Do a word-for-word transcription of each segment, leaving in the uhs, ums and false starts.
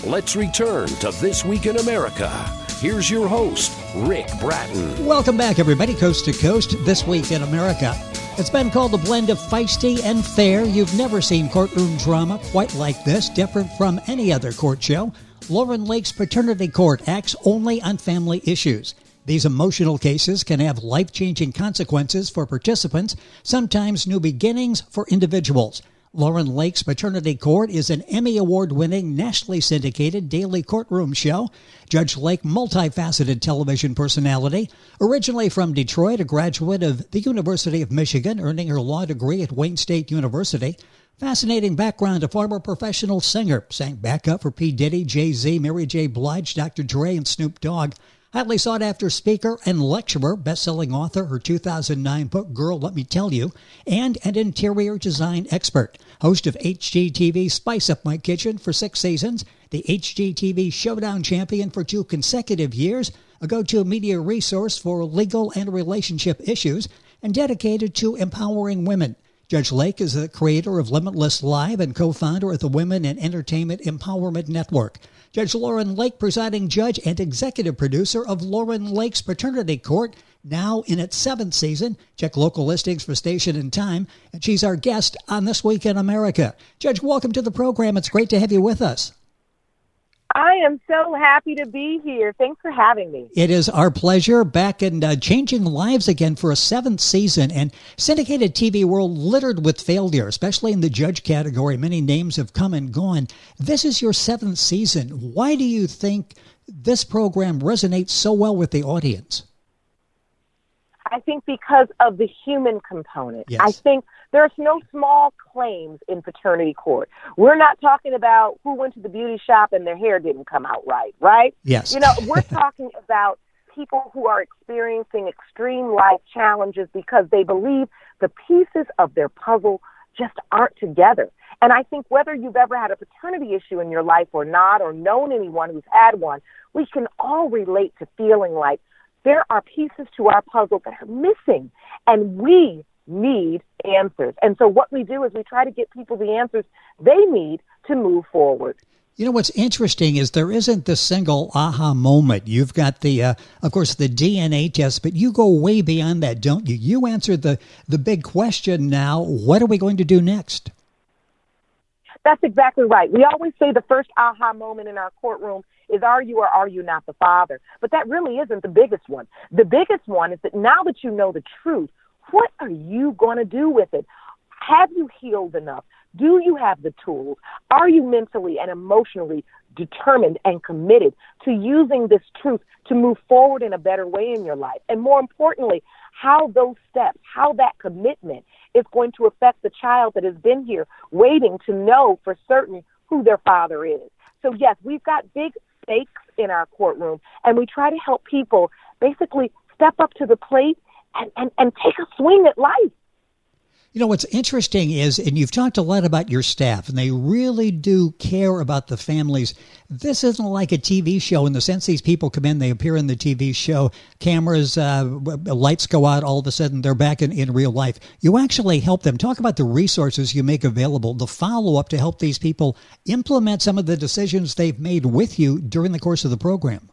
Let's return to This Week in America. Here's your host, Rick Bratton. Welcome back, everybody, coast to coast, This Week in America. It's been called a blend of feisty and fair. You've never seen courtroom drama quite like this, different from any other court show. Lauren Lake's Paternity Court acts only on family issues. These emotional cases can have life-changing consequences for participants, sometimes new beginnings for individuals. Lauren Lake's Paternity Court is an Emmy Award-winning, nationally syndicated daily courtroom show. Judge Lake, multifaceted television personality. Originally from Detroit, a graduate of the University of Michigan, earning her law degree at Wayne State University. Fascinating background, a former professional singer. Sang backup for P. Diddy, Jay-Z, Mary J. Blige, Doctor Dre, and Snoop Dogg. Highly sought-after speaker and lecturer, best-selling author, her two thousand nine book, Girl, Let Me Tell You, and an interior design expert. Host of H G T V Spice Up My Kitchen for six seasons, the H G T V Showdown champion for two consecutive years, a go-to media resource for legal and relationship issues, and dedicated to empowering women. Judge Lake is the creator of Limitless Live and co-founder of the Women in Entertainment Empowerment Network. Judge Lauren Lake, presiding judge and executive producer of Lauren Lake's Paternity Court, now in its seventh season. Check local listings for station and time. And she's our guest on This Week in America. Judge, welcome to the program. It's great to have you with us. I am so happy to be here. Thanks for having me. It is our pleasure. Back and uh, changing lives again for a seventh season, and syndicated T V world littered with failure, especially in the judge category. Many names have come and gone. This is your seventh season. Why do you think this program resonates so well with the audience? I think because of the human component. Yes. I think there's no small claims in paternity court. We're not talking about who went to the beauty shop and their hair didn't come out right, right? Yes. You know, we're talking about people who are experiencing extreme life challenges because they believe the pieces of their puzzle just aren't together. And I think whether you've ever had a paternity issue in your life or not, or known anyone who's had one, we can all relate to feeling like there are pieces to our puzzle that are missing, and we need answers. And so what we do is we try to get people the answers they need to move forward. You know, what's interesting is there isn't the single aha moment. You've got the, uh, of course, the D N A test, but you go way beyond that, don't you? You answer the, the big question now, what are we going to do next? That's exactly right. We always say the first aha moment in our courtroom is, are you or are you not the father? But that really isn't the biggest one. The biggest one is that now that you know the truth, what are you going to do with it? Have you healed enough? Do you have the tools? Are you mentally and emotionally determined and committed to using this truth to move forward in a better way in your life? And more importantly, how those steps, how that commitment is going to affect the child that has been here waiting to know for certain who their father is. So yes, we've got big stakes in our courtroom, and we try to help people basically step up to the plate and, and, and take a swing at life. You know, what's interesting is, and you've talked a lot about your staff, and they really do care about the families. This isn't like a T V show in the sense these people come in, they appear in the T V show, cameras, uh, lights go out, all of a sudden they're back in, in real life. You actually help them. Talk about the resources you make available, the follow-up to help these people implement some of the decisions they've made with you during the course of the program.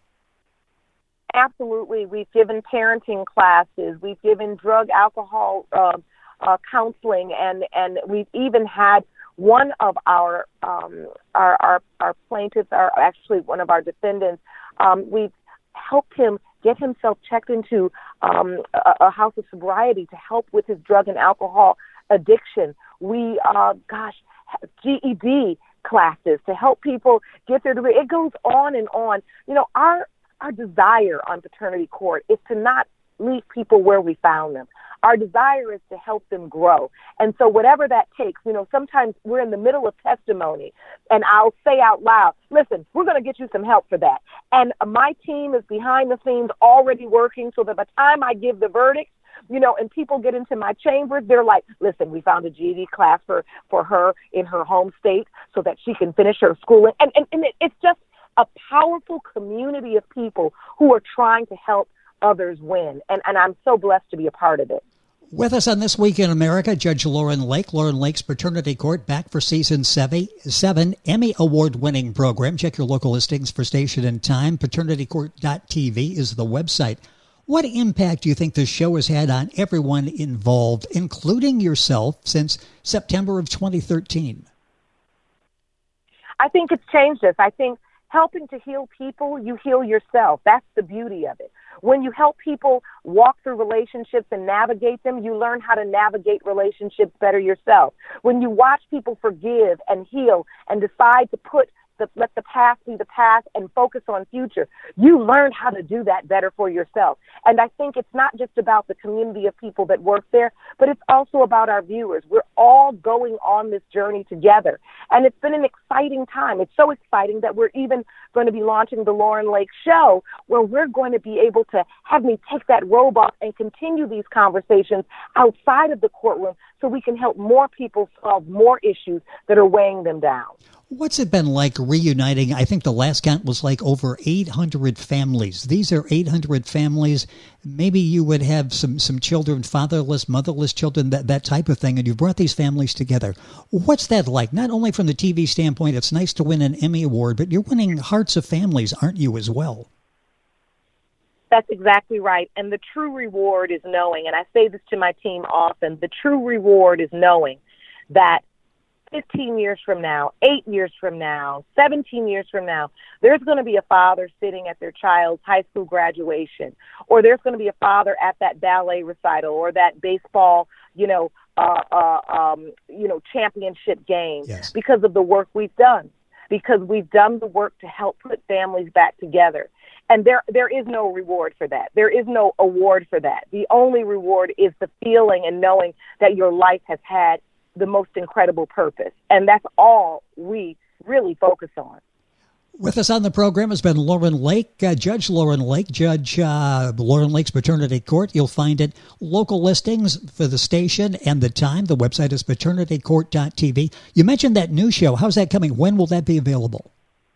Absolutely. We've given parenting classes. We've given drug, alcohol, uh, Uh, counseling, and, and we've even had one of our um, our, our our plaintiffs, are actually one of our defendants. Um, we've helped him get himself checked into um, a, a house of sobriety to help with his drug and alcohol addiction. We, uh, gosh, G E D classes to help people get their degree. It goes on and on. You know, our our desire on paternity court is to not leave people where we found them. Our desire is to help them grow. And so whatever that takes, you know, sometimes we're in the middle of testimony and I'll say out loud, listen, we're going to get you some help for that. And my team is behind the scenes already working so that by the time I give the verdict, you know, and people get into my chambers, they're like, listen, we found a G E D class for, for her in her home state so that she can finish her schooling. And, and, and it's just a powerful community of people who are trying to help others win. And, and I'm so blessed to be a part of it. With us on This Week in America, Judge Lauren Lake. Lauren Lake's Paternity Court back for season seven, seven Emmy Award-winning program. Check your local listings for station and time. paternity court dot t v is the website. What impact do you think this show has had on everyone involved, including yourself, since September of twenty thirteen? I think it's changed us. I think helping to heal people, you heal yourself. That's the beauty of it. When you help people walk through relationships and navigate them, you learn how to navigate relationships better yourself. When you watch people forgive and heal and decide to put the, let the past be the past and focus on future, you learn how to do that better for yourself. And I think it's not just about the community of people that work there, but it's also about our viewers. We're all going on this journey together. And it's been an exciting time. It's so exciting that we're even going to be launching the Lauren Lake Show, where we're going to be able to have me take that robe off and continue these conversations outside of the courtroom so we can help more people solve more issues that are weighing them down. What's it been like reuniting? I think the last count was like over eight hundred families. These are eight hundred families. Maybe you would have some, some children, fatherless, motherless children, that, that type of thing, and you've brought these families together. What's that like? Not only from the T V standpoint, it's nice to win an Emmy Award, but you're winning hearts of families, aren't you, as well? That's exactly right. And the true reward is knowing, and I say this to my team often, the true reward is knowing that fifteen years from now, eight years from now, seventeen years from now, there's going to be a father sitting at their child's high school graduation, or there's going to be a father at that ballet recital or that baseball, you know, uh, uh, um, you know, championship game, yes, because of the work we've done, because we've done the work to help put families back together. And there, there is no reward for that. There is no award for that. The only reward is the feeling and knowing that your life has had the most incredible purpose. And that's all we really focus on. With us on the program has been Lauren Lake, uh, Judge Lauren Lake, Judge uh, Lauren Lake's Paternity Court. You'll find it, local listings for the station and the time. The website is paternity court dot t v. You mentioned that new show. How's that coming? When will that be available?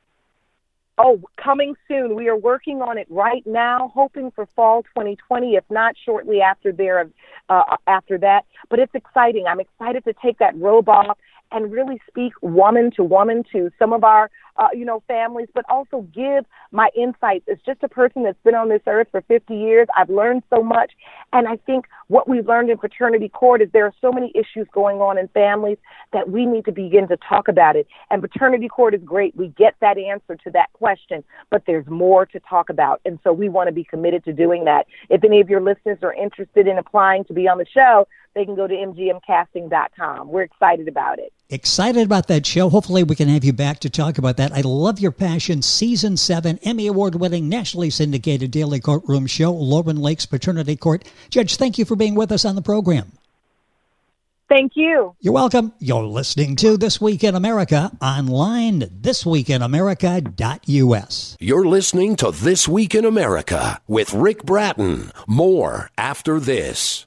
Oh, coming soon. We are working on it right now, hoping for fall twenty twenty, if not shortly after there, uh, after that. But it's exciting. I'm excited to take that robe off and really speak woman to woman to some of our, uh, you know, families, but also give my insights. As just a person that's been on this earth for fifty years, I've learned so much. And I think what we've learned in paternity court is there are so many issues going on in families that we need to begin to talk about it. And paternity court is great. We get that answer to that question, but there's more to talk about. And so we want to be committed to doing that. If any of your listeners are interested in applying to be on the show, they can go to m g m casting dot com. We're excited about it. Excited about that show. Hopefully we can have you back to talk about that. I love your passion. Season seven, Emmy Award-winning, nationally syndicated daily courtroom show, Lauren Lake's Paternity Court. Judge, thank you for being with us on the program. Thank you. You're welcome. You're listening to This Week in America online, this week in america dot u s. You're listening to This Week in America with Rick Bratton. More after this.